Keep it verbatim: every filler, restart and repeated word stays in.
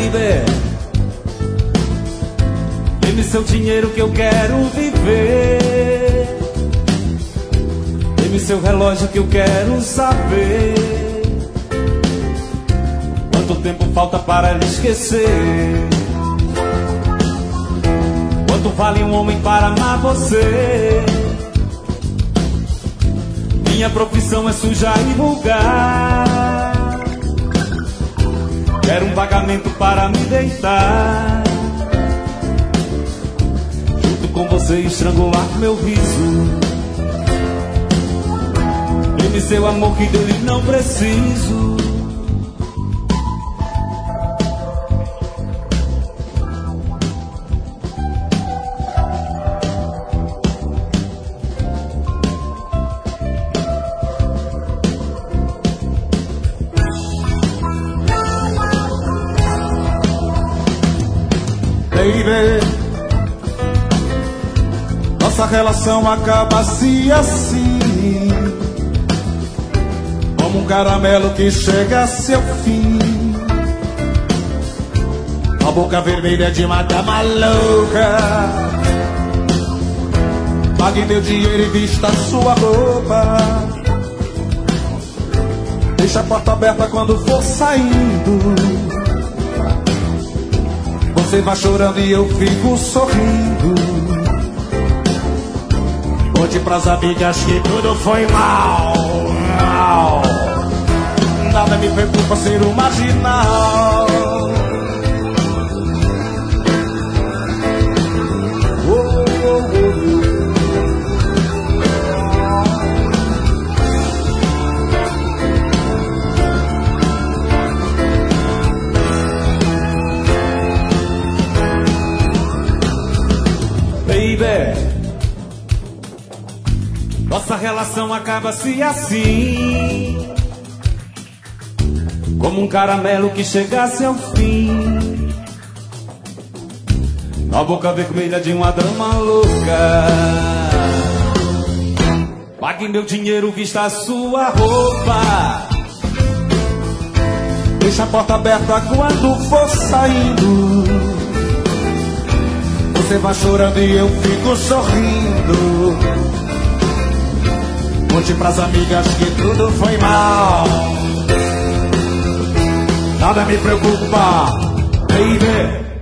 Baby, dê-me seu dinheiro que eu quero viver. Dê-me seu relógio que eu quero saber quanto tempo falta para lhe esquecer. Quanto vale um homem para amar você? Minha profissão é suja e vulgar. Quero um pagamento para me deitar junto com você e estrangular meu riso. Dê-me seu amor que dele não preciso. Baby, nossa relação acaba-se assim, como um caramelo que chega a seu fim. A boca vermelha de uma dama louca. Pague meu dinheiro e vista sua roupa. Deixa a porta aberta quando for saindo. Você vai chorando e eu fico sorrindo. Conte pras amigas que tudo foi mal, mal. Nada me preocupa ser um marginal. Oh, oh, oh, oh. Baby, nossa relação acaba-se assim, como um caramelo que chegasse ao fim, na boca vermelha de uma dama louca. Pague meu dinheiro, vista a sua roupa. Deixa a porta aberta quando for saindo. Você vai chorando e eu fico sorrindo. Conte pras amigas que tudo foi mal. Nada me preocupa, baby.